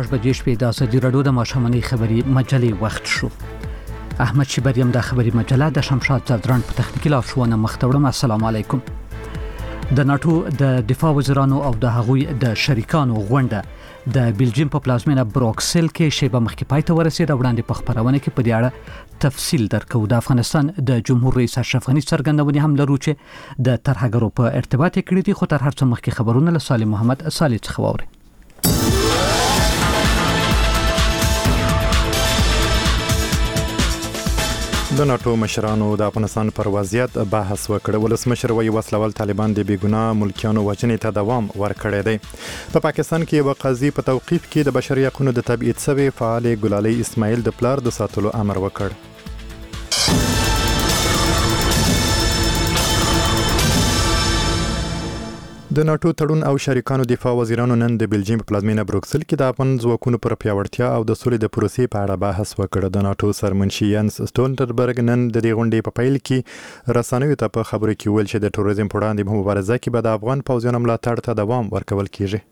6 بجې شپې د ازادي راډیو د ماښامنۍ خبري مجلې وخت شو. احمد شبریم د خبري مجله د شمشاد زردران په تخنیکی لارښوونه مختوړم. السلام علیکم. د ناتو د دفاع وزیرانو او د هغوی د شریکانو غونډه د بلجیم په پلازمینه بروکسل کې شیبه مخکې پای ته ورسېده. وړاندې په خبرونه کې په دې اړه تفصیل درکو. د افغانستان د جمهور رئیس اشرف غني څرګندونې هم لرو چې د ترهګرو په ارتباط کړي دي. خو تر هر څه مخکې خبرونه له صالح محمد صالح څخه واوري. د ناتو مشرانو د افغانستان پر وضعیت بحث وکړ. ولسمشر وایي وسلوال طالبان د بیګناه ملکیانو وژنې ته دوام ورکړی دی. په پاکستان کې یو قاضي په توقیف کې د بشري حقوقو د تبعید شوی فعال ګلالۍ اسماعیل د پلار د ساتلو امر وکړ. د ناتو تړون او شریکانو دفاع وزیرانو نن د بلجیم په پلازمینه بروکسل کې د افغان ځواکونو پر پیاوړتیا او د سولې د پروسې په اړه بحث وکړ. د ناتو سرمنشي ینس سټولټنبرګ نن د دې غونډې په پیل کې رسنیو ته په خبرو کې ویل چې د تروریزم پر وړاندې مبارزه کې به د افغان پوځیانو ملاتړ ته دوام ورکول کیږي.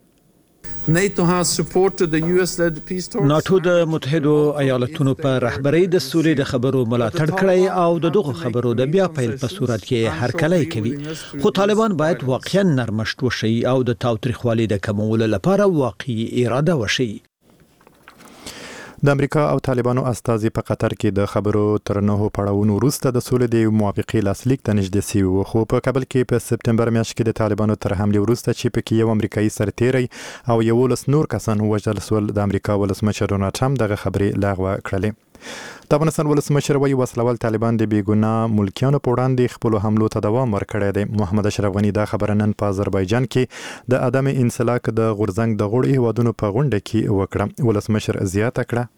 ناتو د متحدو ایالاتونو په رهبرۍ د سولې د خبرو ملاتړ کړی او د دغه خبرو د بیا پیل په صورت کې هرکلی کوي. خو طالبان باید واقعا نرمښت وشي او د تاوتریخوالي د کمولو لپاره واقعي اراده وشي. د امریکا او طالبانو استازي په قطر کې د خبرو تر 9 پړاوونو وروسته د سولې د موافقې لاسلیک ته نږدې شوي وو. خو په کابل کې په سپتمبر میاشت کې د طالبانو تر حملې وروسته چې پکې یو امریکایي سرتیری او 11 نور کسان وژل شول، د امریکا ولسمشر ډونالډ ټرمپ دغه خبرې لغوه کړلې. د افغانستان ولسمشر وایي وسلوال طالبان د بیګناه ملکیانو په وړاندې خپل حملو ته دوام ورکړی دی. محمد اشرف غني دا خبره نن په آذربایجان کې د عدم انسلاک د غورځنګ د غړو هیوادونو په غونډه کې وکړه. ولسمشر زیاته کړه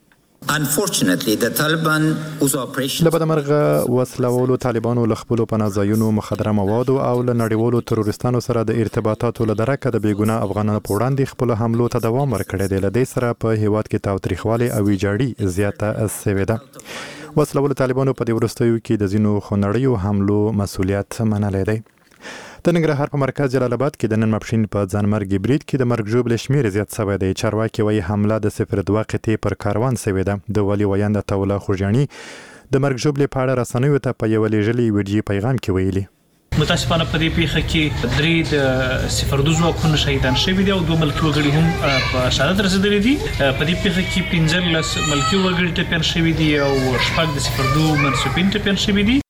له بدمرغه وسلوالو طالبانو له خپلو پناه ځایونو مخدره موادو او له نړیوالو تروریستانو سره د ارتباطاتو له درکه د بیګناه افغانانو په وړاندې خپلو حملو ته دوام ورکړی دی. له دې سره په هیواد کې تاوتریخوالی او ویجاړي زیاته شوې ده. وسلوالو طالبانو په دې وروستیو کې د ځینو خونړیو حملو مسؤلیت منلی دی. د ننګرهار په مرکز جلال آباد کې د نن ماپښین په ځانمرګي برید کې د مرګ ژوبلې شمیر زیات شوی دی. چارواکي وایي حمله د 02 قطعې پر کاروان شوې ده. د ولي ویاند عطاالله خوږیاڼي د مرګ ژوبلې په اړه رسنیو ته په یو لیږلي ویډیو پیغام کې ویلي متاسفانه په دې پیښه کې 3 د 02 ځواکونه شهیدان شوي دي او 2 ملکي وګړي هم په شهادت رسیدلي دي. په دې پیښه کې 15 ملکي وګړي ټپیان شوي دي او 6 د 02 منصوبین ټپیان شوي دي.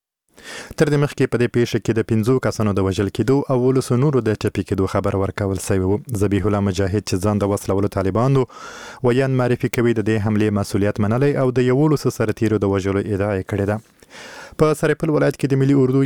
تر دې مخکې په دې پیښه کې د 15 کسانو د وژل کېدو او 19 نورو د ټپي کېدو خبر ورکول شوی و. ذبیح الله مجاهد چې ځان د وسلوالو طالبانو ویان معرفي کوي د دې حملې مسؤلیت منلی او د 11 سرتیرو د وژلو ادعا کړې ده. په سرپل ولایت کې د ملي اردو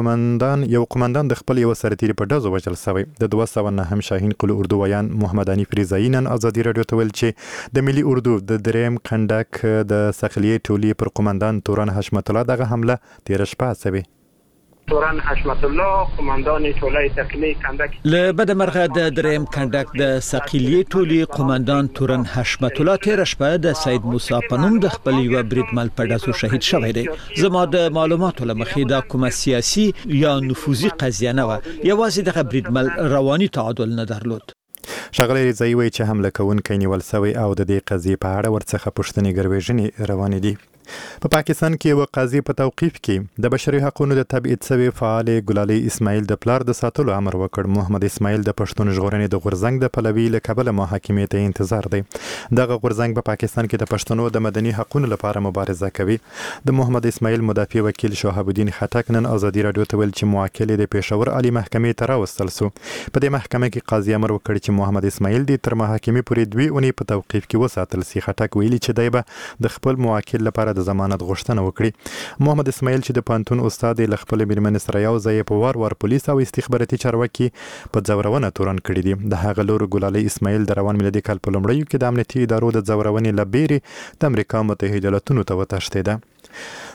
یو قومندان د خپل یو سرتیري په ډزو وژل شوی. د 209 شاهین قل اردو ویان محمد انیف فریضایی نن ازادي راډیو ته ویل چې د ملي اردو د دریم کنډک د سخلیې ټولي پر قومندان توران حشمت الله دغه حمله تیر شپه شوی. توران حشمت الله قومندان ټولۍ سقیلي کندک له بدمرغه د دریم کندک د سقیلي ټولي قومندان توران حشمت الله تیر شپه د سید موسی پنوم د خپل یو بریدمل په ډزو شهید شوی دی. زما د معلوماتو له مخې دا کومه سیاسي یا نفوذي قضیه نه و، یوازې دغه بریدمل رواني تعادل نه درلود. ښاغلی رضایي وایي چې حمله کوونکی نیول شوی او د دې قضیې په اړه ورڅخه پوښتنې ګروېږنې روانې دي. په پاکستان کې یو قاضي په توقیف کې د بشري حقوقو د تبعید شوی فعال ګلالۍ اسماعیل د پلار د ساتلو امر وکړ. محمد اسماعیل د پښتون ژغورنې د غورځنګ د پلوي له کبله محاکمې ته انتظار دی. دغه غورځنګ په پاکستان کې د پښتنو د مدني حقوقو لپاره مبارزه کوي. د محمد اسماعیل مدافع وکیل شهاب الدین خټک نن ازادي راډیو ته ویل چې موکل د پېښور عالی محکمې ته راوستل شو. په دې محکمه کې قاضي امر وکړ چې محمد اسماعیل د تر محاکمې پورې 2 اونۍ په توقیف کې وساتل شي. خټک ویلي چې دی به د خپل موکل لپاره د ضمانت غوښتنه وکړي. محمد اسماعیل چې د پانتون استاد له خپل میرمن سره یو ځای په وار پولیس او استخباراتي چارواکي په ځورونه تورن کړي دي. د هغه لور ګلالۍ اسماعیل د روان میلادي کال په لومړیو کې د امنیتي ادارو د ځورونې لبیري د امریکا متحده ایالاتونو ته وتښتېده.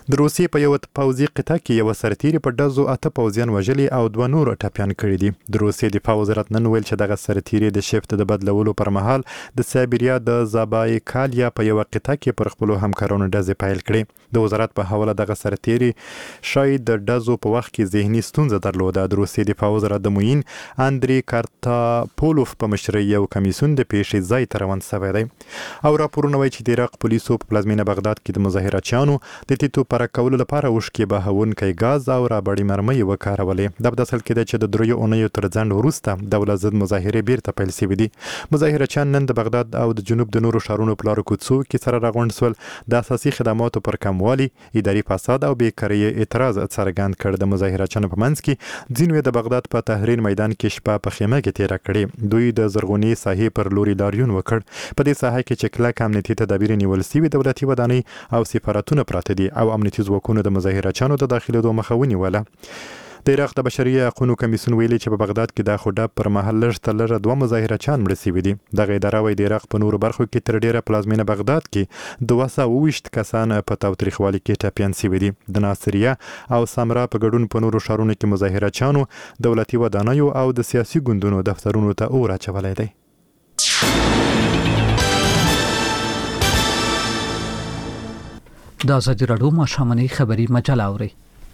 د روسیې په یو پوځي قطعه کې یو سرتیری په ډزو 8 پوځیان وژلي او 2 نور ټپيان کړي دي. د روسیې دفاع وزارت نن ویل چې دغه سرتیری د شفت د بدلولو پر مهال د سایبریا د زابایکالیا په یو قطعه کې پر خپل همکارانو ډزې پیل کړې. د وزارت په حواله دغه سرتیری شاید د ډزو په وخت کې ذهني ستونزه درلوده. د روسیې دفاع وزارت د موین اندری کارتاپولوف په مشرۍ یو کمیسیون د پیښې ځای ته روان شوی دی. او راپورونه وايي چې د عراق پولیسو په پلازمینه بغداد کې د مظاهرچیانو د تیتو پر کولو لپاره وشکې بهونکي غاز او رابړې مرمۍ وکارولې. د بدسل کې چې د دریو اونیو تر ځند وروسته دولت ضد مظاهره بیرته پیل شوې دي. مظاهرچیان نن د بغداد او د جنوب د نورو ښارونو په لارو کوڅو کې سره راغونډ شول. د اساسي خدماتو پر کموالي، اداري فساد او بیکاري اعتراض څرګند کړ. د مظاهرچیانو په منځ کې ځینو د بغداد په تحریر میدان کې شپه په خیمه کې تیر کړې. دوی د زرغونی ساحې پر لوري لاریون وکړ. په دې ساحه کې چې کلک امنیتي تدابیر نیول شوي دولتي ودانۍ او سفارتونه پراته دي او امنیتي ځواکونو د مظاهرچیانو د داخلېدو مخه ونیوله. د عراق د بشري حقوقو کمیسیون ویلي چې په بغداد کې د خډه پر مهال لږ تر لږه 2 مظاهرچیان مړه شوي دي. دغه اداره وايي د عراق په نورو برخو کې تر ډیره پلازمینه بغداد کې 220 کسان په تاوتریخوالي کې ټپيان شوي دي. د ناصریه او سامرا په ګډون په نورو ښارونو کې مظاهرچیانو دولتي ودانیو او د سیاسي ګوندونو دفترونو ته اور اچولی دی. د ازادي راډیو ماښامنۍ خبري مجله اوري.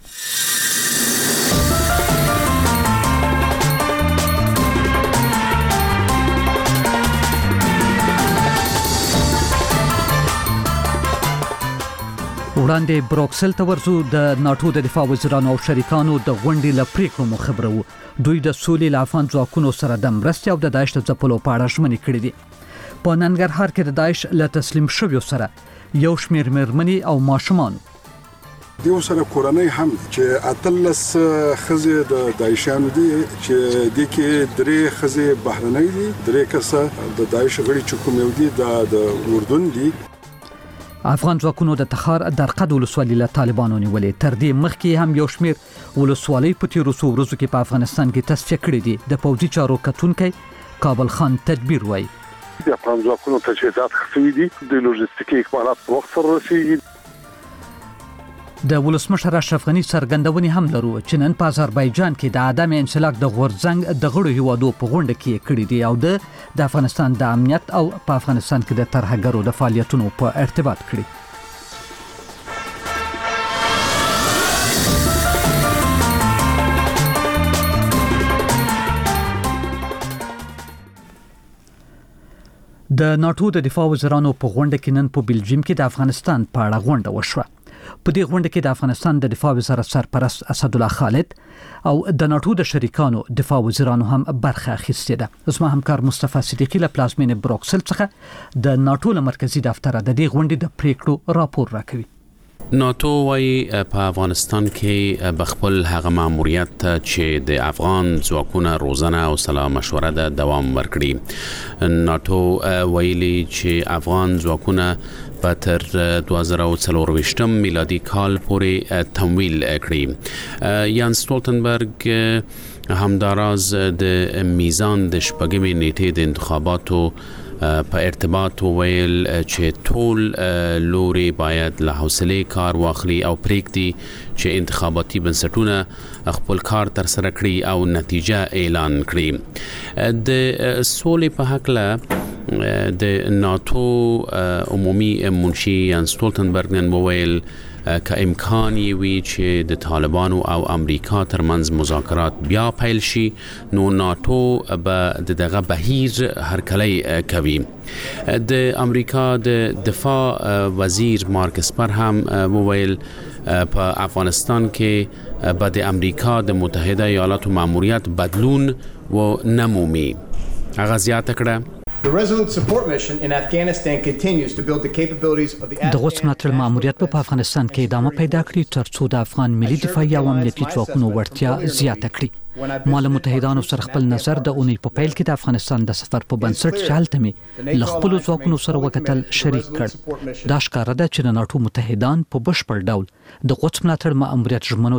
وړاندې بروکسل ته ورځو. د ناتو د دفاع وزیرانو او شریکانو د غونډې له پریکړو مو خبرو. دوی د سولې له افغان ځواکونو سره د مرستې او د داعش د ځپلو په اړه ژمنې کړې دي. په ننګرهار کې د داعش له تسلیم شویو سره یو شمېر مېرمنې او ماشومان دیو سره کورنۍ هم چې اتلس خزې د داعشانو دي چې د کې درې خزې بهرنۍ دي، درې کسه د داعش غړي چې کوم یو دي د اردن دي. افغان ځواکونو د تخار درقد ولسوالۍ له طالبانو نیولې. تر دې مخکې هم یو شمېر ولسوالۍ په تیرو څو ورځو کې په افغانستان کې تصفیه کړې دي. د پوځي چارو کتونکی کابل خان تدبیر وایي د افغان ځواکونو تجهیزات خفي دي، د لوجستیکي اکمالات په وخت سره رسیږي. د ولسمشر اشرف غني څرګندونې هم لرو چې نن په آذربایجان کې د عدم انسلاک د غورځنګ د غړو هیوادو په غونډه کې کړې دي او د افغانستان د امنیت او په افغانستان کې د ترهګرو د فعالیتونو په ارتباط کړي. د ناتو د دفاع وزیرانو په غونډه کې نن په بلجیم کې د افغانستان په اړه غونډه وشوه. په دې غونډه کې د افغانستان د دفاع وزارت سرپرست اسدالله خالد او د ناتو د شریکانو دفاع وزیرانو هم برخه اخیستې ده. زما همکار مصطفی صدیقی له پلازمینې بروکسل څخه د ناتو له مرکزی دفتر د دې غونډې د پریکړو راپور راکوي. ناتو وايي په افغانستان کې بخپل هغه ماموریت چې د افغان ځواکونو روزنه او سلا مشوره د دوام ورکړي. ناتو ویلي چې افغان ځواکونو په تر 2024 میلادي کال پورې تمویل کړي. یان ستولتنبرګ همداراز د میزان د شپږمې نیټې د انتخاباتو په ارتباط ویل چې ټول لوري باید له حوصله کار واخلي او پریکړې چې انتخاباتي بنسټونه خپل کار تر سره کړي او نتیجه اعلان کړي. د سولې په حق له د ناتو عمومي منشي یان ستولتنبرګ نن ویل که امکان وي چې د طالبانو او امریکا ترمنځ مذاکرات بیا پیل شي نو ناتو به دغه بهیر هرکلی کوي. د امریکا د دفاع وزیر مارک اسپر هم وویل په افغانستان کې به د امریکا د متحده ایالاتو ماموریت بدلون و نمومي. هغه زیاته کړه The Resolute Support Mission in Afghanistan continues to build the capabilities of the د غوڅ ملاتړ ماموریت په افغانستان کې ادامه پیدا کړي ترڅو د افغان ملي دفاعي او امنیتي ځواکونو وړتیا زیاته کړي. مال متحدانو سره خپل نظر د اونۍ په پیل کې د افغانستان د سفر په بنسټ چې هلته مې له خپل ځواکونو سره وکتل شریک کړ. دا ښکاره ده چې د ناتو متحدان په بشپړ ډول د غوڅ ملاتړ ماموریت ژمنو ته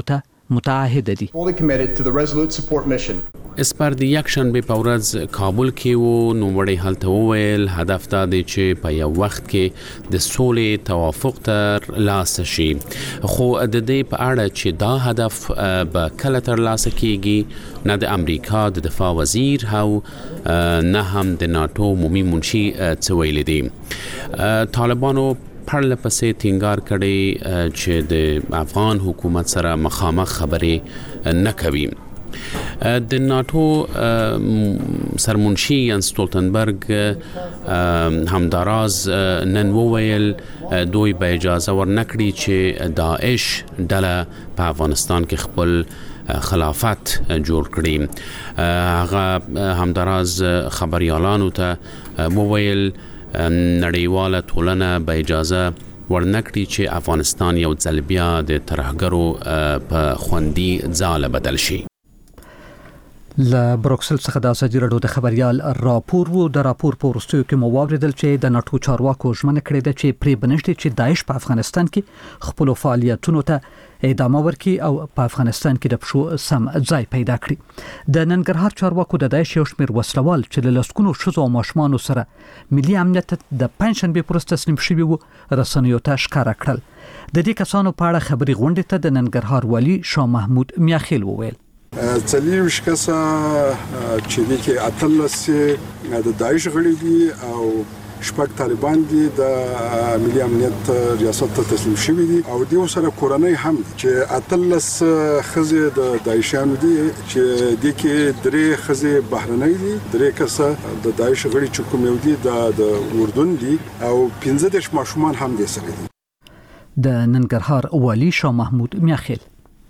متعهد دي. fully committed to the Resolute support mission. اسپر د یک شنبه په ورځ کابل کې وو، نو وړي هلته وویل هدف دا دی چې په یو وخت کې د سولې توافق تر لاسه شي، خو د دې په اړه چې دا هدف به کله تر لاسه کیږي نه د امریکا د دفاع وزیر او نه هم د ناتو عمومي منشي څه ویلي دي. طالبانو پرله پسې ټینګار کړی چې د افغان حکومت سره مخامخ خبرې نه کوي. د ناتو سرمنشي یانس ستولتنبرګ همداراز نن وویل دوی به اجازه ورنکړي چې داعش ډله په افغانستان کې خپل خلافت جوړ کړي. هغه همداراز خبريالانو ته وویل نړیواله ټولنه به اجازه ورنکړي چې افغانستان یو ځل بیا د ترهګرو په خوندي ځاله بدل شي. ل بروکسل څخه د ازادي راډیو د خبريال راپور وو. د راپور په وروستیو کې مو واوریدل چې د ناتو چارواکو ژمنه کړې ده چې پرې بنشتي چې داعش په افغانستان کې خپل فعالیتونو ته ادامه ورکړي او په افغانستان کې د پښو سم ځای پیدا کړي. د ننګرهار چارواکو د داعش یو شمېر وسلوال چې له لسګونو ښځو او ماشومانو سره ملي امنیت د پنځشنبه پر ورځ تسلیم شوي وو رسنیو ته ښکاره کړل. د دې کسانو په اړه خبري غونډه ته د ننګرهار والي شاه محمود میاخیل وویل څلوېښت کسه چې دي کې اتلس د داعش غړي دي او شپږ طالبان دي د ملي امنیت ریاست ته تسلیم شوي دي او دیو سره کورنۍ هم چې اتلس خزه د داعشانو دي چې د کې درې خزه بهرنۍ دي، درې کسه د داعش غړي چې کوم یو دي د اردن دي او 15 ماشومان هم دي سره دي. د ننګرهار والي شاه محمود میاخیل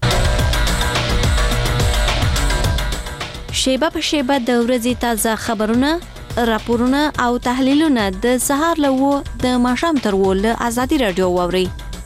شیبه په شیبه د ورځې تازه خبرونه، راپورونه او تحلیلونه د سهار له د ماښام تر ول ازادي رادیو ووري.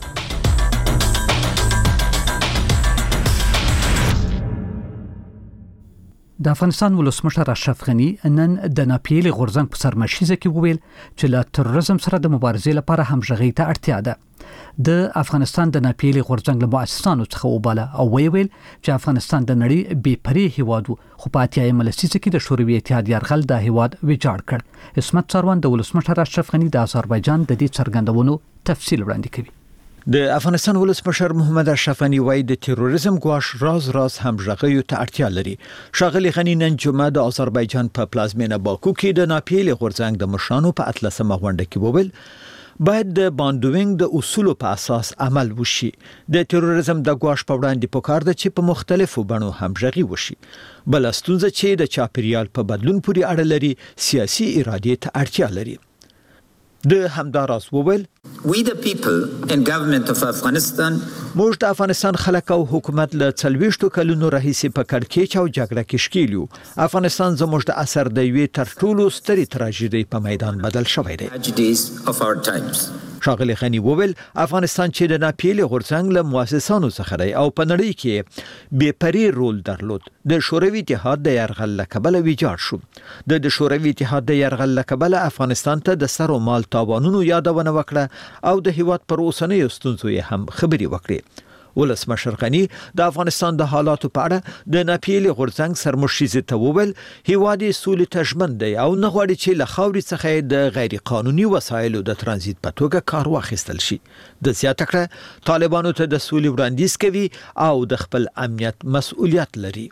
د افغانستان ولسمشر اشرف غنی نن د ناپیل غورځنګ په سرمشيزه کې وویل چې له تروریزم سره د مبارزې لپاره همغږي ته اړتیا ده. د افغانستان د ناپیل غورځنګ له مؤسسانو څخه وباله او ویل چې افغانستان د نړۍ بې پرې هیواد خو په اتیایم لسیزه کې د شوروي اتحاد یرغل د هیواد ویجاړ کړ. اسمت څاروان د ولسمشر اشرف غنی د آذربایجان د دې څرګندونو تفصیل وړاندې کوي. د افغانستان ولسمشر محمد اشرف غنی وايي د تروریزم ګواښ راز همغږي ته اړتیا لري. ښاغلي غنی نن جمعه د آذربایجان په پلازمینه باکو کې د ناپیل غورځنګ د مشرانو په اتلسمه غونډه کې وویل باید د باندوینګ د اصولو په اساس عمل وشي. د تروریزم د ګواښ په وړاندې پکار ده چې په مختلفو بڼو همغږي وشي. بل ستونزه چې د چاپیریال په بدلون پورې اړه لري سیاسي ارادې ته اړتیا لري. د همداراز وویل We the people and government of Afghanistan موږ د افغانستان خلک او حکومت له 40 کلونو راهیسې په کړکېچ او جګړه کې ښکیل یو. افغانستان زموږ د اثر د یوې تر ټولو سترې تراژیدۍ په میدان بدل شوی دی. of our times. ښاغلي غنی وویل افغانستان چې د ناپیل غورځنګ له مؤسسانو څخه دی او په نړۍ کې بې پرې رول درلود. د شوروي اتحاد د یرغل له کبله ویجاړ شو. د شوروي اتحاد د یرغل له کبله افغانستان ته د سر او مال تاوانونو یادونه وکړه او د هیواد پر اوسنیو ستونزو یې هم خبري وکړي. ولسمشر غنی د افغانستان د حالاتو په اړه د ناپیل غورځنګ سرمشيزه ته وویل هیواد سولې ته ژمن دی او نه غواړي چې له خاورې څخه د غیر قانوني وسایلو د ترانزیت په توګه کار واخیستل شي. د زیاته کړه طالبانو ته د سولې وړاندیز کوي او د خپل امنیت مسؤلیت لري.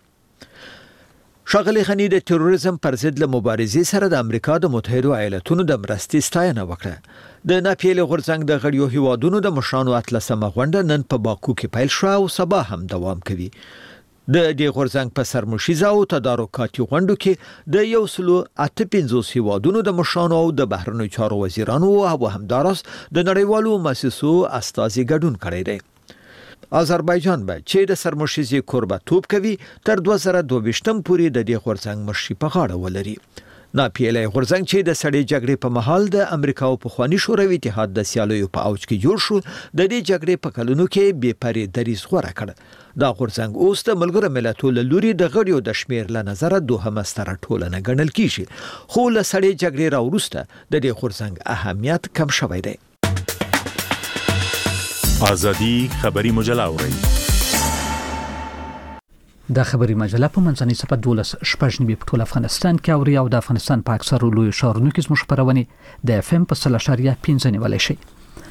ښاغلي غنی د تروریزم پر ضد له مبارزې سره د امریکا د متحده ایالاتونو د مرستې ستاینه وکړه. د ناپیل غورځنګ د غړیو هیوادونو د مشرانو اتلسمه غونډه نن په باکو کې پیل شو او سبا هم دوام کوي. د دې غورځنګ په سرمشيزه او تدارکاتي غونډو کې د 158 هیوادونو د مشرانو او د بهرنیو چارو وزیرانو او همداراز د نړیوالو مؤسسو استازي ګډون کړی دی. آذربایجان به چې د سرمشيزې کوربه‌توب کوي تر 2022 پورې د دې غورځنګ مشري په غاړه ولري. ناپیل غورځنګ چې د سړې جګړې په محل د امریکا او پخوانی شوروي اتحاد د سیالیو په اوج کې جوړ شو د دې جګړې په کلونو کې بې پرې دریځ غوره کړ. دا غورځنګ اوس د ملګرو ملتونو له لوري د غړیو د شمیر له نظره دوهمه ستره ټولنه ګڼل کیږي خو له سړې جګړې راوروسته د دې غورځنګ اهمیت کم شوی دی. آزادی خبری مجله اورئ د خبري مجله په منځنۍ صفحه 12 شپږ په ټول افغانستان کې اوري او د افغانستان په اکثر لوی شهرونو کې زموږ خبرونه د FM په 3.5 نیولای شي.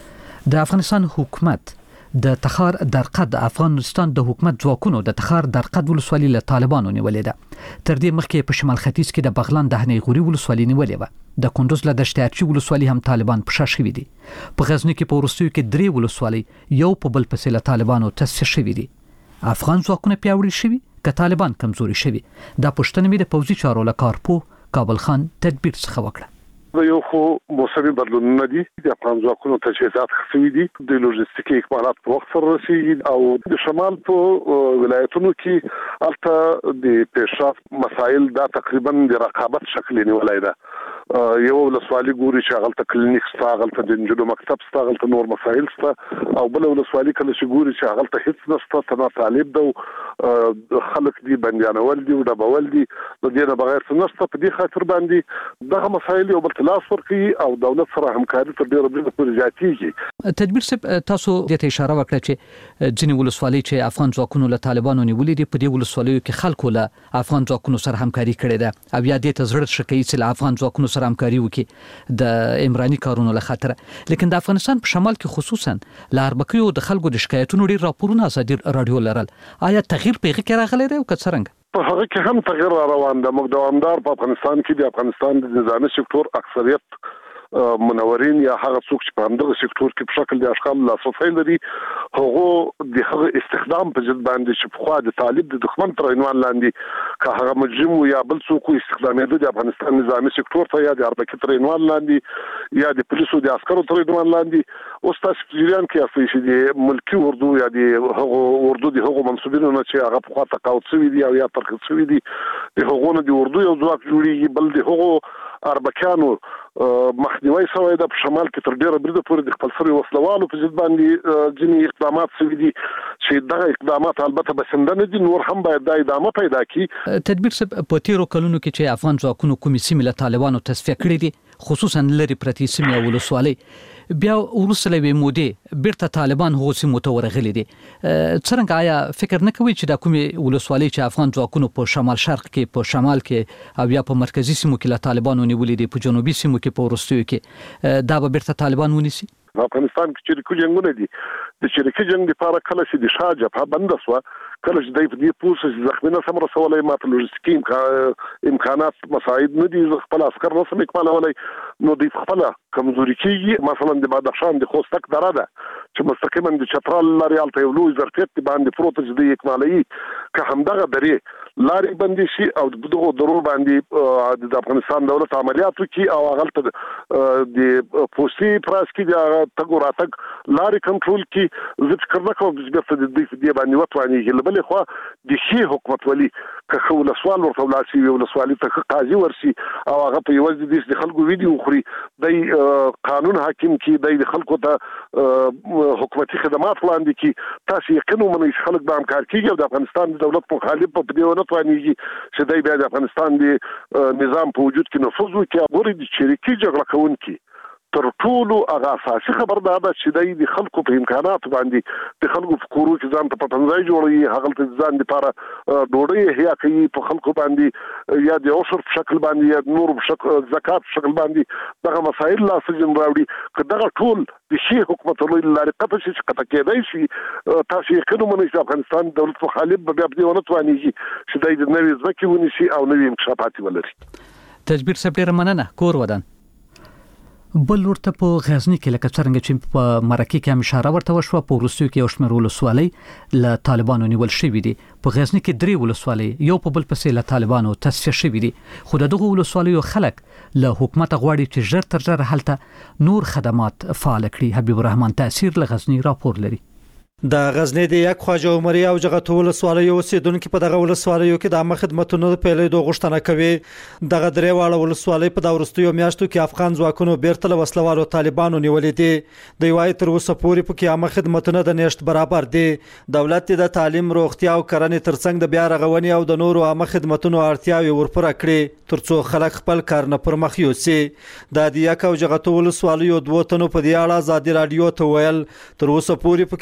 د افغانستان حکومت د تخار درقد افغانستان د حکومت ځواکونو د تخار درقد ولسوالۍ له طالبانو نیولې ده. تر دې مخکې په شمال ختیځ کې د بغلان د هنۍ غوري ولسوالۍ نیولې و. د کندوز له دشتیارچی ولسوالۍ هم طالبان په شا شوي دي. په غزنی کې په ورستیو کې 3 ولسوالۍ یو په بل پسې له طالبانو تاسیس شوي دي. افغان ځواکونه پیاوړي شوي که طالبان کمزوري شوي؟ دا پوښتنه مې د پوځي چارو له کارپو کابل خان تدبیر څخه وکړه. یو خو موسمي بدلونونه دي د افغان ځواکونو تجهیزات خسوي دي د لوجستیکي اکمالات په وخت سره رسیدي او د شمال په ولایتونو کې البته د پیشرفت مسایل دا تقریبا د رقابت شکل نیولای ده. یو ولسوالۍ ګوري چې هغه کلینیک ستا هغه د انجلو مکتب ستا هغه نور مسایل ستا او بل ولسوالۍ کله چې ګوري چې هغه هیڅ نشته تنا طالب ده خلک دي بنديانول دي او ډبول دي د دې نه بغیر څه نشته. په دې خاطر باندې دغه مسایل یو بل تلاش ورکړي او دولت سره همکاري تر ډیره پورې زیاتېږي. تدبیر صاحب تاسو د ته اشاره وکړه چې ځینې ولسوالۍ چې افغان ځواکونو له طالبانو نیولې دي په دې ولسوالیو کې خلکو له افغان ځواکونو سره همکاري کړې ده او یا دې ته زړه شکایي چې له افغان ځواکونو سره همکاري وکړي د عمراني کارونو له خاطر. لیکن د افغانستان په شمال کې خصوصا له اربکیو د خلکو د شکایتونو ډیر راپورونه ازادي رادیو لرل. آیا تغییر پیغه کې راغلی دی او که څنګه؟ په هغه کې هم تغییر روان ده. موږ دوامدار په افغانستان کې د افغانستان د نظامي سکتور اکثریت منورین یا هغه څوک چې په همدغه سکتور کې په شکل د اشغال لاسرسی لري هغه د هغه استخدام په ضد باندې چې په خوا د طالب د دښمن تر عنوان لاندې که هغه مجرم یا بل څوک استخدامېده د افغانستان نظامي سکتور ته یا د اربکي تر عنوان لاندې یا د پولیسو د عسکرو تر عنوان لاندې. اوس تاسو په جریان کې اساسي چې د ملکی اردو یا د هغه اردو د هغه منسوبینو نه چې هغه په خوا تقاعد شوي دي او یا ترخیص شوي دي د هغه نه د اردو یو ځواک جوړیږي بل د هغه اربکانو مخنیوي شوی د شمال کې تر ډیره بریده پورې د خپل سری وسلوالو په ضد باندې ځینې اقدامات شوي دي چې دغه اقدامات البته بسنده نه دي نور هم باید د ادامه پیدا کړي. تدبیر صاحب په تیرو کلونو کې چې افغان ځواکونو کومې سیمې له طالبانو تصفیه کړې دي خصوصا لري پرتی سیمې او ولسوالۍ بیا ورسره به مودې بیرته طالبان هغه سیمو ته ورغلي دي. څنګه آیا فکر نه کوي چې د کومې ولسوالۍ چې افغان ځواکونو په شمال شرق کې په شمال کې او یا په مرکزی سیمو کې له طالبانو نیولې دي په جنوبي سیمو کې په ورستیو کې دا به بیرته طالبان ونیسي؟ په افغانستان کې چې جنگونه دي د چریکي جنگ لپاره کله چې د شاه جبهه بند شو کله چې د دې پوسټ زخمینه سم رسولای ماته لوجستیکي امکانات مساعد نه دي خپل عسكر نه سم کمالولای نو د خپل کمزوري کیږي. مثلا د بدخشان د خوستک دره ده چې مستقیما د چترال لاري الته یو لوی ظرفیت باندې پروت چې د اکمالي که همدغه درې لاري باندې شي او دغه ضرور باندې د افغانستان دولت عملیاتو کې او هغه د پوسټي پراس کې د تګ راتګ لاري کنټرول کې زه فکر نه کوم چې بیرته د دې باندې وټوانیږي. بل خو د شي حکومت ولي که خو سوال ورته ولاسي یو سوالي ته قاضي ورسي او هغه په یوه د خلکو ویډیو خوري د قانون حاکم کې د خلکو ته حکومتي خدمات وړاندې کې تاسو یقین ومنئ چې خلک به همکار کیږي او د افغانستان د دولت مخالف په دې ونه توانیږي چې د بیا د افغانستان د نظام په وجود کې نفوذ وکړي. ګوري د چریکي جګړه کوونکي تر ټولو هغه اساسي خبر ده چې د خلکو په امکانات باندې د خلکو په کورو کې ځان ته پټنځای جوړوي هغه ته ځان لپاره ډوډۍ هيا کوي په خلکو باندې یا د اوشر په شکل باندې یا نور په شکل زکات په شکل باندې دغه مسایل لا سجن راوړي که دغه ټول د شي حکومت له لارې قطع شي قطع کېدای شي تاسو یې کوم منځ افغانستان دولت مخالف به بیا په ونه توانیږي چې د نوې ځکه ونیسي او نوې انکشافات ولري. تدبیر صاحب ډیر مننه کور ودان. بل ورته په غزنی کې لکه څنګه چې په مرکه کې هم اشاره ورته وشو په روسیو کې یو شمېر ولسوالۍ له طالبانو نیول شوې دي. په غزنی کې 3 ولسوالۍ یو په بل پسې له طالبانو تصفیه شوې دي خو دغه ولسوالیو خلک له حکومت غواړي چې ژر تر ژره هلته نور خدمات فعال کړي. حبیب الرحمن تاثیر له غزنی راپور لري. د غزنی د یک خواجه عمري او جغتو ولسوالیو اوسیدونکو په دغه ولسوالیو کې د عامه خدماتو د پیلېدو غوښتنه کوي. دغه درې واړه ولسوالۍ په د ورستیو میاشتو کې افغان ځواکونو بیرته له وسلوالو طالبانو نیولې دي. د یوای تر اوسه پورې په کې عامه خدماتو د نشټ برابر دي. دولت د تعلیم روغتیا او کرنې ترڅنګ د بیا رغونې او د نورو عامه خدماتو اړتیاوې ورپوره کړي ترڅو خلک خپل کار نه پر مخ یوسي. د یک او جغتو ولسوالیو دوه تنو په دې اړه ازادي رادیو ته ویل تر اوسه پورې په کې یوازې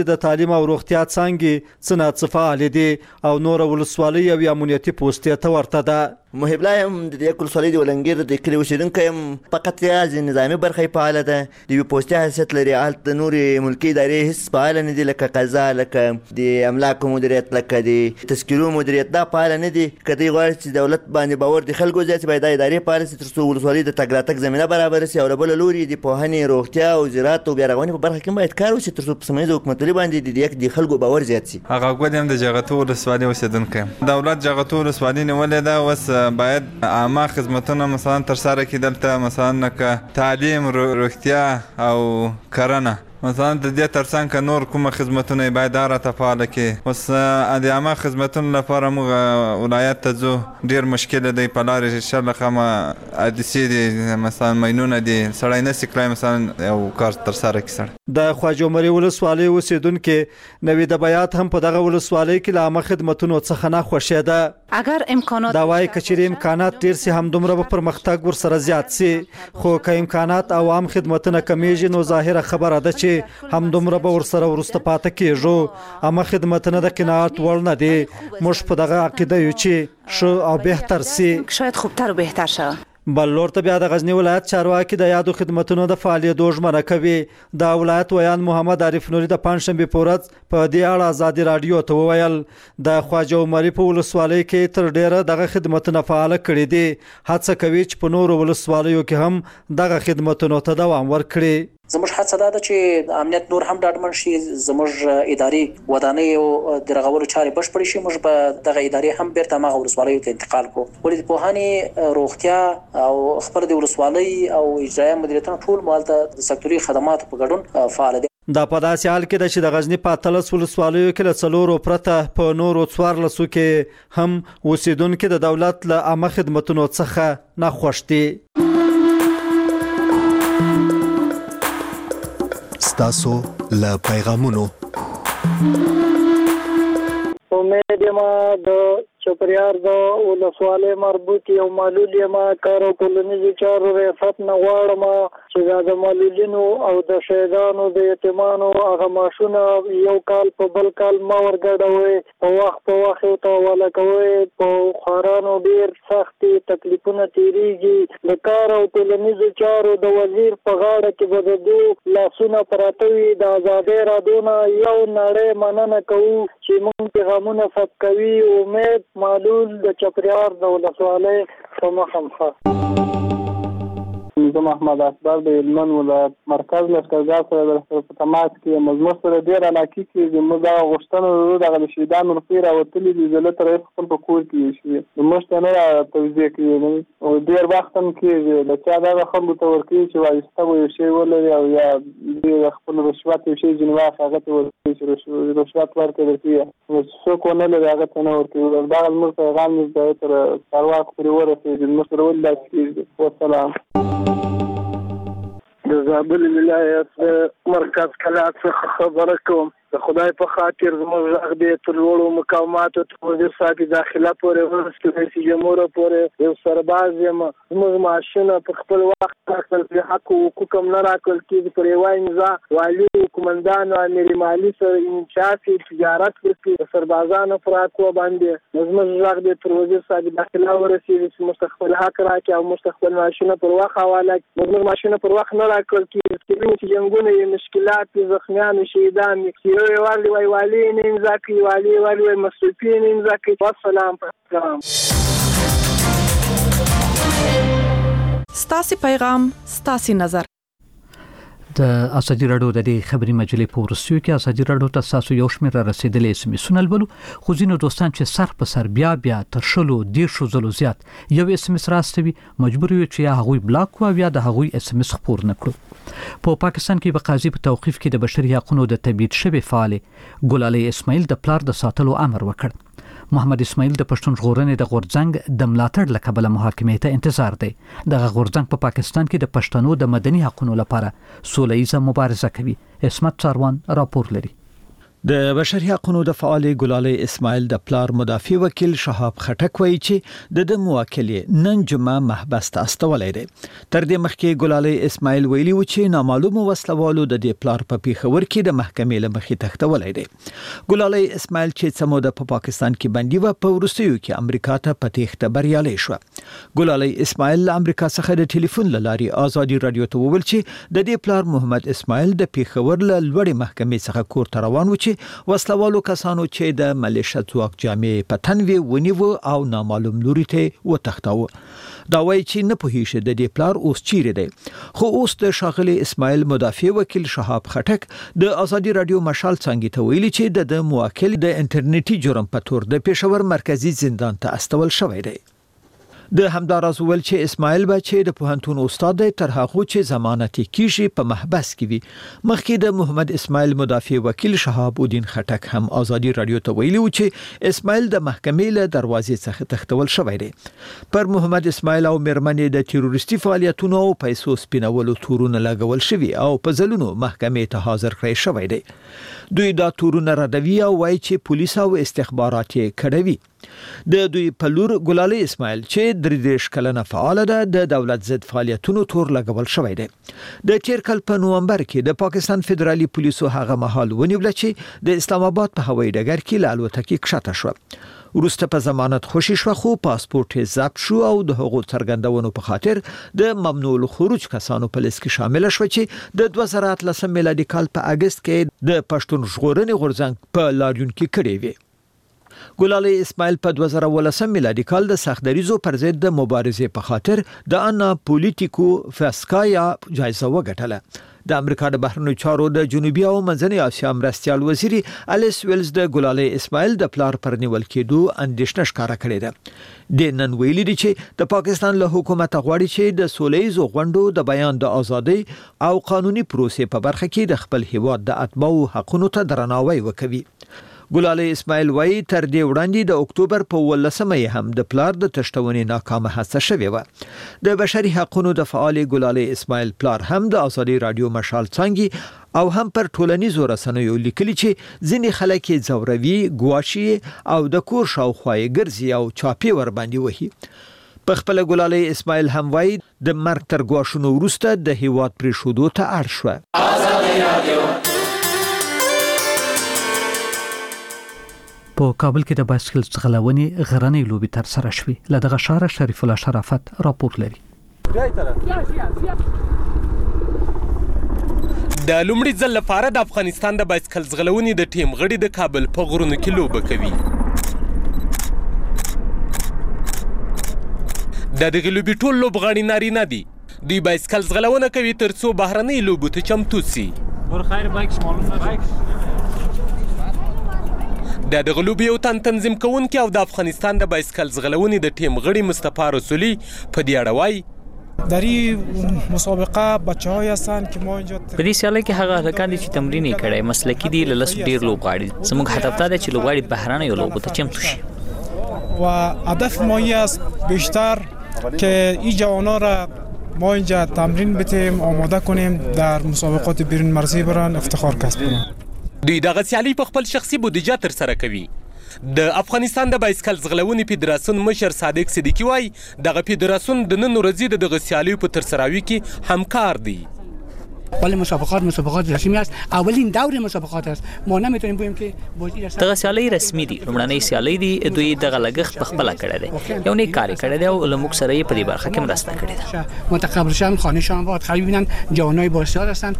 چې د تعلیم او روغتیا څنګه څنګه فعال دي او نور ولسوالۍ او امنیتي پوسټ ته ورته ده. محب الله هم د ولسوالۍ د ولنګیر د کلی اوسیدونکی هم فقط یوازې نظامي برخه فعاله ده، د یوې پوستې حیثیت لري. هلته د نورې ملکي ادارې هېڅ فعاله نه دي، لکه قضا، لکه د املاکو مدیریت، لکه د تذکرو مدیریت، دا فعاله نه دي. که دوی غواړي چې دولت باندې باور د خلکو زیات شي، باید دا ادارې فعاله شي تر څو ولسوالۍ د تګ راتګ زمینه برابره شي. او له بله لوري د پوهنې، روغتیا او زراعت او بیارغونې په برخه کې باید کار وشي تر څو په سیمه ییزه حکومتولۍ باندې د خلکو باور زیات شي. هغه ګل هم د جغتو ولسوالۍ اوسېدونکی یم. دولت جغتو ولسوالۍ نیولې ده، اوس باید عامه خدمتونه مثلا تر سره کړي دلته، مثلا لکه تعلیم، روغتیا او کرنه. مثلا د دې ترڅنګ که نور کومه خدمتونه باید دا راته فعاله کړي. اوس د عامه خدمتونو لپاره موږ ولایت ته ځو، ډېر مشکل دی. په لارې شلخمه حادثې دي، مثلا ماینونه دي، سړی نشي کړی مثلا یو کار ترسره کړي. سړی د خواجه عمري ولسوالۍ اوسېدونکي نوید بیات هم په دغه ولسوالۍ کې له عامه خدمتونو څخه نه خوښېده. اگر امکانات دا وایي که چېرې امکانات ډېر سي همدومره به پرمختګ ورسره زیات سي، خو که امکانات او عام خدمتونه کمیږي نو ظاهره خبره ده چې همدومره به ورسره ورسته پاتې کېږو. عامه خدمتونه د قناعت وړ نه دي. موږ په دغه عقیده یو چې ښه او بهتر سي، شاید خوبتر و بهتر شه. بل لور ته بیا د غزنی ولایت چارواکي د یادو خدمتونو د فعالیتو ژمنه کوي. د ولایت ویان محمد عارف نوري د پنځشنبې په ورځ په دې اړه ازادي رادیو ته وویل د خواجه عمري په ولسوالۍ کې تر ډیره دغه خدمتونه فعال کړي دي. هڅه کوي چې په نورو ولسوالیو کې هم دغه خدمتونو ته دوام ورکړي. زموږ هڅه ده چې امنیت نور هم ډاډمن شي، زموږ اداري ودانۍ او د رغولو چارې بشپړې شي. موږ به دغه ادارې هم بیرته هغه ولسوالیو ته انتقال کوو. ولې د پوهنې، روغتیا او خپل د ولسوالۍ او اجرایي مدیریتونو ټول مالته د سکتوري خدماتو په ګډون فعال دي. دا په داسې حال کې ده چې د غزني په 13 ولسوالیو کې له 4 پرته په نورو 14 کې هم اوسیدونکي د دولت له عامه خدمتونو څخه نه خوښ دي. ستاسو له پیغامونو امید ما د چپریار د ولسوالۍ مربوط یو معلول یم، کار او ټولنیزو چارو ریاست نه غواړم چې د معلولینو او د شهیدانو د یتیمانو هغه معاشونه یو کال په بل کال ما ورګډوي، په وخت ورته حواله کوي. په خوارانو ډېر سختې تکلیفونه تېرېږي. د کار او ټولنیزو چارو د وزیر په غاړه کې به د دوی لاسونه پراته وي. د ازادۍ رادیو نه یو نړۍ مننه کوو چې موږ پیغامونه ثبت کوي. امید معلول د چپریار د ولسوالۍ په مخه. زه محمد اکبر د هلمند ولایت مرکز لښکرګاه سره په تماس کې یم. زموږ سره ډېر علاقې کې زموږ دغه غوښتنه دغه د شهیدانو روپۍ راوتلي دي. زه له رئیس خپل په کور کې یو شي زموږ ته نه توضیح کوي او ډېر وخت هم کېږي د چا دغه خلکو ته ورکوي چې وایسته به یو شی ولري او یا د خپل رشوت یو شی ځینې وخت هغه ته ورکوي چې رشوت ورکړل کېږي. څوک ونه لري هغه ته نه ورکوي. دغه زموږ پیغام مې تر چارواکو پورې ورسېږي. زموږ سره ولې داسې کېږي. والسلام. د زابل ولایت مرکز کلات څخه خبره کوم. د خدای په خاطر زموږ غږ دې تر لوړو مقاماتو ته وزیر صاحب داخله پورې ورسېږي. رئیس جمهور پورې یو سرباز یم. زموږ معاشونه په خپل وخت راکړل، پرې حق او حقوق هم نه راکړل کېږي. پر یوه امضا والي، قمندان او امیر مالي سره انشاف تجارت وکړي. د سربازانو پر حقو باندې زموږ غږ دې تر وزیر صاحب داخله ورسېږي چې موږ خپل حق راکړي او موږ خپل معاشونه پر وخت حواله کړي. زموږ معاشونه پر وخت نه راکړل کېږي چې جنګونه یې مشکلات یې زخمیان شهیدان یې والی وای والی نیم زاکی والی وای مصروفی نیم زاکی. والسلام. ستاسي پیغام ستاسي نظر. د ازادي رادیو د دې خبري مجلې په ورسیو کې ازادي رادیو ته تاسو یو شمېر رسیدلې SMS ولولو. خو ځینو دوستان چې سر په سر بیا تر شلو 10 زلو زیات یو SMS راستوي مجبور یو چې هغه بلاک او یا د هغه SMS خپور نکړو. په پاکستان کې به قاضي په توقيف کې د بشري حقوقو د تبعید شوی فعال ګلالي اسماعیل د پلار د ساتلو امر وکړ. محمد اسماعیل د پښتون ژغورنې د غورځنګ د ملاتړ لکبل محاکمې ته انتظار دی. د غورځنګ په پاکستان کې د پښتنو د مدني حقوقو لپاره سوله‌ییزه مبارزه کوي. اسمت څاروان راپور لري. د بشري حقوقو د فعال ګلالي اسماعیل د پلار مدافع وکیل شهاب خټک وایي چې د موکلې نن جمعه محبس ته استولای دی. تر دې مخکې ګلالي اسماعیل ویلي و چې نامعلومه وسلوالو د دې پلار په پیښور کې د محکمې لمخې تختولای دی. ګلالي اسماعیل چې څموده په پاکستان کې بندي و په وروستیو کې امریکا ته په تېښته بریالی شو. ګلالي اسماعیل له امریکا څخه د ټلیفون له لارې ازادي رادیو ته وویل چې د دې پلار محمد اسماعیل د پیښور له لوړې محکمې څخه کور ته روان و چې وسلوالو کسانو چې د ملیشه ځواک جامې په تن ونیو او نامعلوم لوري ته وتښتاوه. دا وایي چې نه پوهیږي د دې پلار اوس چیرې دی. خو اوس د ښاغلي اسماعیل مدافع وکیل شهاب خټک د ازادي رادیو مشال څنګه ته ویلي چې د موکل د انټرنیټي جرم په تور د پېښور مرکزی زندان ته استول شوی دی. د همداراز ول چې اسماعیل به چې د پوهنتون استاد دی تر هغه چې ضمانت کیږي په محبس کې وي. مخکې د محمد اسماعیل مدافع وکیل شهاب الدین خټک هم ازادي رادیو ته ویلي و چې اسماعیل د محکمې له دروازې څخه تښتول شوی دی. پر محمد اسماعیل او میرمنې د تروریستي فعالیتونو او پیسو سپینولو تورونه لګول شوي او په ځلونو محکمې ته حاضر کړی شوی دی. دوی دا تورونه ردوي او وایي چې پولیس او استخبارات یې کړوي. د دوی په لور ګلالي اسماعیل چې 33 کلنه فعال ده د دولت ضد فعالیتونو تور لګول شوی دی. د تیر کال په نومبر کې د پاکستان فدرالي پولیسو هغه مهال ونیول چې د اسلام آباد په هوایي ډګر کې له الوتکې کښته شو. وروسته په ضمانت خوشی شو خو پاسپورت یې ضبط شو او د هغو څرګندونو په خاطر د ممنوع الخروج کسانو په لیست کې شامل شو چې د 2013 میلادي کال په اگست کې د پښتون ژغورنې غورځنګ په لاریون کې کړی وي. ګلالي اسماعیل په 2018 میلادي کال د سختدریزو پر ضد د مبارزې په خاطر د انا پولیټیکو فاسکایا جایزه وګټله. د امریکا د بهرنیو چارو د جنوبي او منځنۍ اسیا مرستيال وزیر الیس ویلز د ګلالي اسماعیل د پلار پر نیول کېدو اندېښنه ښکاره کړې ده. د نن ویلي دي چې د پاکستان له حکومت غواړي چې د سولهییزو غونډو د بیان د ازادۍ او قانوني پروسې په برخه کې د خپل هیواد د اتباعو حقوقو ته درناوی وکوي. ګلالي اسماعیل وایي تر دې وړاندې د اکتوبر په 18 هم د پلار د تشتونې ناکامه هڅه شوې و. د بشري حقوقو د فعال ګلالي اسماعیل پلار هم د ازادي رادیو مشال څنګه او هم پر ټولنیزو رسنیو لیکلي چې ځینې خلک زوروي ګواشي او د کور شاوخوا ګرځي او چاپی ور باندې وهي. په خپل ګلالي اسماعیل هم وایي د مرګ تر ګواښونو وروسته د هیواد پریښودو ته اړ شو. ازادي رادیو په کابل کې د بایسکل ځغلونې غرنۍ لوبي تر سره شوې. لدغه شهر شریف الله شرافت راپور لري. د لومړي ځل لپاره د افغانستان د بایسکل ځغلونې د ټیم غړي د کابل په غرونو کې لوبه کوي. د دغه لوبي ټول لوبغاړي نارینه دي. دوی بایسکل ځغلونه کوي ترڅو بهرنۍ لوبو ته چمتو سي. ورخیر بایک شمالونه د دغه لوبې یو تنظیم کوونکی او د افغانستان د بایسکل ځغلونې د ټیم غړي مصطفی رسولی په دې اړه وایي در این مسابقه بچه‌های هستند که ما اینجا په دې سیالۍ کې هغه هلکان دي چې تمرین یې کړی مسلکي دي له لس ډېر لوبغاړي. زموږ هدف دا دی چې لوبغاړي بهرنیو لوبو ته چمتو شي و هدف ما است بیشتر که این جوانان را ما اینجا تمرین بدیم آماده کنیم در مسابقات بیرون مرزی برن افتخار کسب کنن. دوی دغه سیالي په خپل شخصي بودیجه تر سره کوي. د افغانستان د بایسکل ځغلونې فدراسیون مشر صادق صدیقی وایي دغه فدراسیون د نن ورځې دغه سیالیو په ترسراوي کې همکار دی. ولی مسابقات رسمی است. اولین دور مسابقات است. ما نمیتونیم بگیم که دغه سیالي رسمي دي. لومړنۍ سیالي دي دوی دغه لګښت په خپل کړی دی. یو نه کار کړی دی او لموږ سره یې په دې برخه کې مرسته کړې ده. متقابلشان خانه‌شان با خرید ببینن جوانای بااستعداد هستند.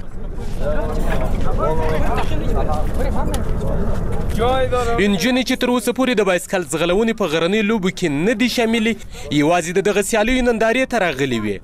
انجنې چې تر اوسه پورې د بایسکل ځغلونې په غرنۍ لوبو کې نه دي شاملې یوازې د دغه سیالیو نندارې ته راغلي وي.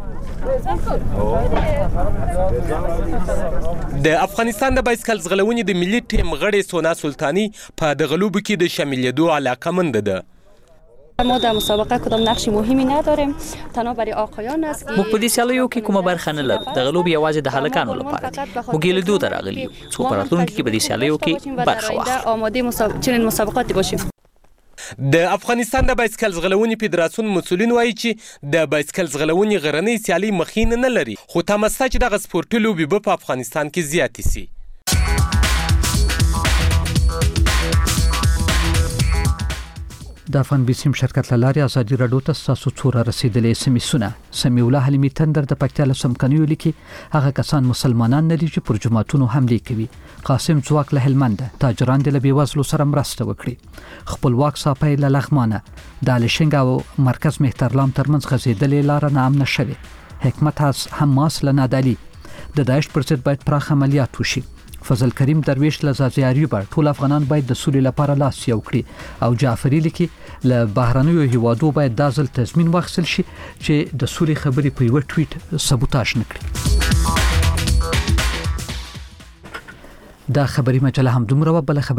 د افغانستان د بایسکل ځغلونې د ملي ټیم غړې سونا سلطانی په دغه لوبو کې د شاملېدو علاقه‌مند ده. ما در مسابقه کدام نقش مهمی نداریم تنها برای آقایان است. موږ په دې سیالیو کې کومه برخه نه لرو. دغه لوبې یوازې د هلکانو لپاره دي. موږ یې لیدو ته راغلي یو څو په راتلونکي کې به دې سیالیو کې برخه واخلو. آماده چنین مسابقاتی باشیم. د افغانستان د بایسکل ځغلونې فدراسیون مسؤلین وایي چې د بایسکل ځغلونې غرنۍ سیالي مخینه نه لري خو تمه شته چې دغه سپورټي لوبې به په افغانستان کې زیاتې سي. د افغان بیسیم شرکت لاري ازادي رادیو ته تاسو څوره رسیدلې سمیسونه سمیع الله حلیمی تندر د پکتیا لسم کنیو لیکي هغه کسان مسلمانان نه دي چې پر جماعتونو حمله کوي. قاسم ځواک له هلمند تاجران د لبیوازلو سره مرسته وکړي. خپلواک صاپای له لغمانه د لشنګ او مرکز مهترلام ترمنځ غزیدلې لار نه امن شوه. حکمت حماس له نادالي د داعش پر ضد باید پراخ عملیات وشي. فضل کریم درویش لزازیاری بر ټول افغانان باید د سولې لپاره لاس یو کړي او جعفری لیکي له بهرنیو هیوادو باید د ځل تضمین واخیستل شي چې د سولې خبرې په یو ټویټ سبوتاژ نکړي. دا خبري مجله هم دومره وبله